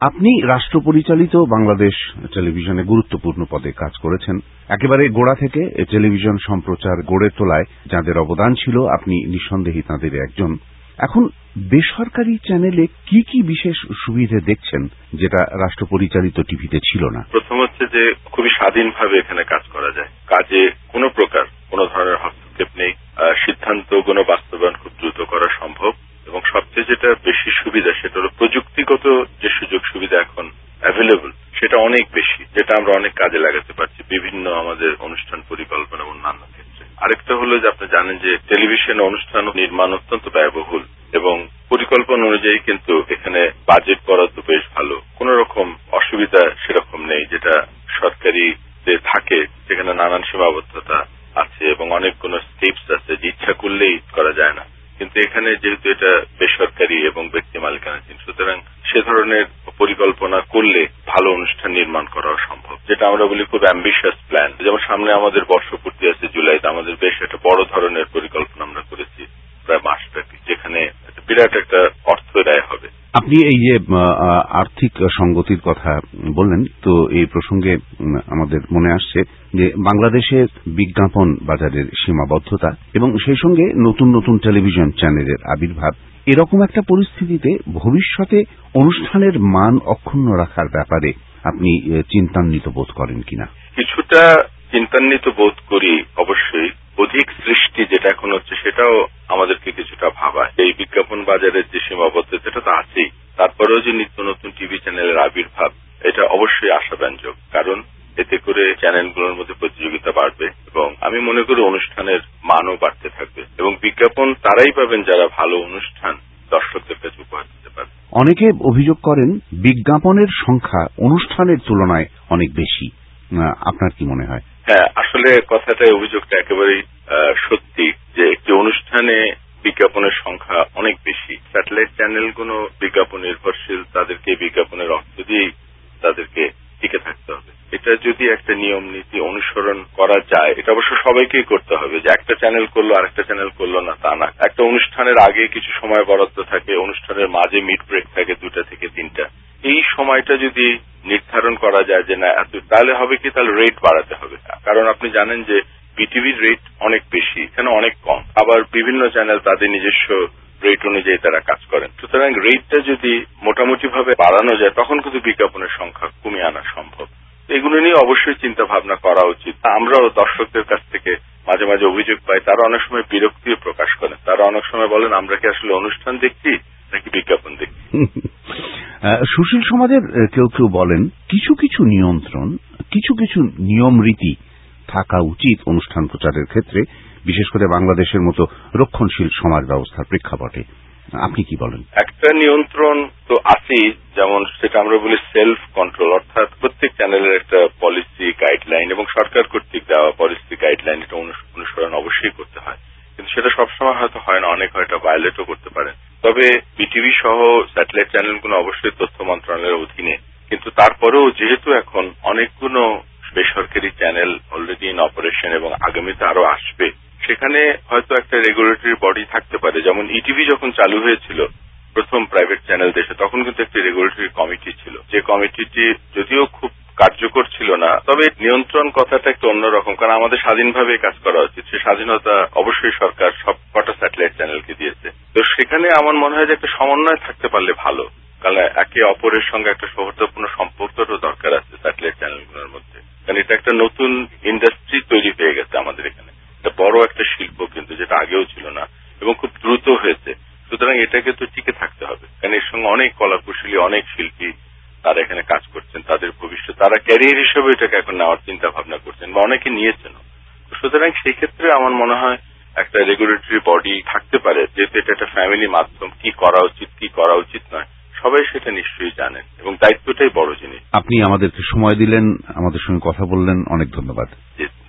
আপনি রাষ্ট্র পরিচালিত বাংলাদেশ টেলিভিশনে গুরুত্বপূর্ণ পদে কাজ করেছেন। একেবারে গোড়া থেকে টেলিভিশন সম্প্রচার গড়ে তোলায় যাঁদের অবদান ছিল আপনি নিঃসন্দেহে তাঁদের একজন। এখন বেসরকারি চ্যানেলে কি কি বিশেষ সুবিধে দেখছেন যেটা রাষ্ট্র পরিচালিত টিভিতে ছিল না? প্রথম হচ্ছে যে খুবই স্বাধীনভাবে এখানে কাজ করা যায়, কাজে কোনো প্রকার কোনো ধরনের হস্তক্ষেপ নেই, সিদ্ধান্তগুলো বাস্তবায়ন খুব দ্রুত করা সম্ভব এবং সবচেয়ে যেটা বেশি সুবিধা সেটা হলো প্রযুক্তিগত যে সুযোগ সুবিধা এখন অ্যাভেলেবল সেটা অনেক বেশি, যেটা আমরা অনেক কাজে লাগাতে পারছি বিভিন্ন আমাদের অনুষ্ঠান পরিকল্পনা এবং অন্যান্য ক্ষেত্রে। আরেকটা হলো যে আপনি জানেন যে টেলিভিশন অনুষ্ঠান নির্মাণ অত্যন্ত ব্যয়বহুল এবং পরিকল্পনা অনুযায়ী কিন্তু এখানে বাজেট বরাদ্দ বেশ ভালো, কোন রকম অসুবিধা সেরকম নেই যেটা সরকারি যে থাকে সেখানে নানান সীমাবদ্ধতা আছে এবং অনেকগুলো স্টেপস আছে যে ইচ্ছা করলেই করা যায় না, কিন্তু এখানে যেহেতু এটা বেসরকারি এবং ব্যক্তি মালিকানাধীন সুতরাং সে ধরনের পরিকল্পনা করলে ভালো অনুষ্ঠান নির্মাণ করা সম্ভব, যেটা আমরা বলি খুব অ্যাম্বিশিয়াস প্ল্যান। যেমন সামনে আমাদের বর্ষপূর্তি আছে জুলাইতে, আমাদের বেশ একটা বড় ধরনের পরিকল্পনা আমরা করেছি প্রায় মাসব্যাপী, যেখানে বিরাট একটা অর্থ ব্যয় হবে। আপনি এই যে আর্থিক সঙ্গতির কথা বললেন, তো এই প্রসঙ্গে আমাদের মনে আসছে যে বাংলাদেশের বিজ্ঞাপন বাজারের সীমাবদ্ধতা এবং সেই সঙ্গে নতুন নতুন টেলিভিশন চ্যানেলের আবির্ভাব, এরকম একটা পরিস্থিতিতে ভবিষ্যতে অনুষ্ঠানের মান অক্ষুণ্ণ রাখার ব্যাপারে আপনি চিন্তান্বিত বোধ করেন কিনা? কিছুটা চিন্তান্বিত বোধ করি অবশ্যই। অধিক সৃষ্টি যেটা এখন হচ্ছে সেটাও আমাদেরকে কিছুটা ভাবায়। এই বিজ্ঞাপন বাজারের যে সীমাবদ্ধতা সেটা তো আছেই, তারপরেও যে নিত্য নতুন টিভি চ্যানেলের আবির্ভাব এটা অবশ্যই আশাব্যঞ্জক, কারণ এতে করে চ্যানেলগুলোর মধ্যে প্রতিযোগিতা বাড়বে এবং আমি মনে করি অনুষ্ঠানের মানও বাড়তে থাকবে এবং বিজ্ঞাপন তারাই পাবেন যারা ভালো অনুষ্ঠান দর্শকদের কাছে উপহার দিতে পারবে। অনেকে অভিযোগ করেন বিজ্ঞাপনের সংখ্যা অনুষ্ঠানের তুলনায় অনেক বেশি, আপনার কি মনে হয়? হ্যাঁ, আসলে কথাটা অভিযোগটা একেবারেই সত্যি যে একটি অনুষ্ঠানে বিজ্ঞাপনের সংখ্যা অনেক বেশি। স্যাটেলাইট চ্যানেলগুলো বিজ্ঞাপন নির্ভরশীল, তাদেরকে বিজ্ঞাপনের অর্থ দিয়েই তাদেরকে টিকে থাকতে হবে। এটা যদি একটা নিয়ম নীতি অনুসরণ করা যায়, এটা অবশ্য সবাইকেই করতে হবে, যে একটা চ্যানেল করলো আরেকটা চ্যানেল করলো না তা না। একটা অনুষ্ঠানের আগে কিছু সময় বরাদ্দ থাকে, অনুষ্ঠানের মাঝে মিড ব্রেক থাকে 2টা থেকে 3টা। এই সময়টা যদি নির্ধারণ করা যায় যে না এত, তাহলে হবে কি, তাহলে রেট বাড়াতে হবে। কারণ আপনি জানেন যে বিটিভির রেট অনেক বেশি, এখানে অনেক কম, আবার বিভিন্ন চ্যানেল তাদের নিজস্ব রেট অনুযায়ী তারা কাজ করেন। সুতরাং রেটটা যদি মোটামুটি ভাবে বাড়ানো যায় তখন কিন্তু বিজ্ঞাপনের সংখ্যা কমিয়ে আনা সম্ভব। এগুলো নিয়ে অবশ্যই চিন্তা ভাবনা করা উচিত। আমরাও দর্শকদের কাছ থেকে মাঝে মাঝে অভিযোগ পাই, তারা অনেক সময় বিরক্তিও প্রকাশ করেন। তারা অনেক সময় বলেন আমরা কি আসলে অনুষ্ঠান দেখছি নাকি বিজ্ঞাপন দেখছি। সুশীল সমাজের কেউ কেউ বলেন কিছু কিছু নিয়ন্ত্রণ, কিছু কিছু নিয়ম রীতি থাকা উচিত অনুষ্ঠান প্রচারের ক্ষেত্রে, বিশেষ করে বাংলাদেশের মতো রক্ষণশীল সমাজ ব্যবস্থার প্রেক্ষাপটে। আপনি কি বলেন? একটা নিয়ন্ত্রণ তো আছেই, যেমন সেটা আমরা বলি সেলফ কন্ট্রোল, অর্থাৎ প্রত্যেক চ্যানেলের একটা পলিসি গাইডলাইন এবং সরকার কর্তৃক দেওয়া পলিসি গাইডলাইন এটা অনুসরণ অবশ্যই করতে হয়, কিন্তু সেটা সবসময় হয়তো হয় না, অনেক হয়তো ভায়োলেটও করতে পারে। তবে বিটিভি সহ স্যাটেলাইট চ্যানেলগুলো অবশ্যই তথ্য মন্ত্রণালয়ের অধীনে, কিন্তু তারপরেও যেহেতু এখন অনেকগুলো বেসরকারি চ্যানেল অলরেডি ইন অপারেশন এবং আগামীতে আরো আসবে, সেখানে হয়তো একটা রেগুলেটরি বডি থাকতে পারে। যেমন ইটিভি যখন চালু হয়েছিল প্রথম প্রাইভেট চ্যানেল দেশে, তখন কিন্তু একটি রেগুলেটরি কমিটি ছিল, যে কমিটিটি যদিও খুব কার্যকর ছিল না, তবে নিয়ন্ত্রণ কথাটা একটু অন্যরকম, কারণ আমাদের স্বাধীনভাবে কাজ করা উচিত। সে স্বাধীনতা অবশ্যই সরকার সব কটা স্যাটেলাইট চ্যানেলকে দিয়েছে। তো সেখানে আমার মনে হয় যে একটা সমন্বয় থাকতে পারলে ভালো, কারণ একে অপরের সঙ্গে একটা সৌহার্দ্যপূর্ণ সম্পর্কেরও দরকার আছে স্যাটেলাইট চ্যানেলগুলোর মধ্যে, কারণ এটা একটা নতুন ইন্ডাস্ট্রি তৈরি হয়ে গেছে আমাদের এখানে, এটা বড় একটা শিল্প কিন্তু, যেটা আগেও ছিল না এবং খুব দ্রুত হয়েছে। সুতরাং এটাকে তো টিকে থাকতে হবে, কারণ এর সঙ্গে অনেক কলাকুশলী অনেক শিল্পী তারা এখানে কাজ করছেন, তাদের ভবিষ্যৎ তারা ক্যারিয়ার হিসেবে এটাকে এখন নেওয়ার চিন্তা ভাবনা করছেন বা অনেকে নিয়েছেন। সুতরাং সেই ক্ষেত্রে আমার মনে হয় একটা রেগুলেটরি বডি থাকতে পারে, যেহেতু এটা একটা ফ্যামিলি মাধ্যম, কি করা উচিত কি করা উচিত নয় সবাই সেটা নিশ্চয়ই জানেন এবং দায়িত্বটাই বড় জিনিস। আপনি আমাদেরকে সময় দিলেন, আমাদের সঙ্গে কথা বললেন, অনেক ধন্যবাদ।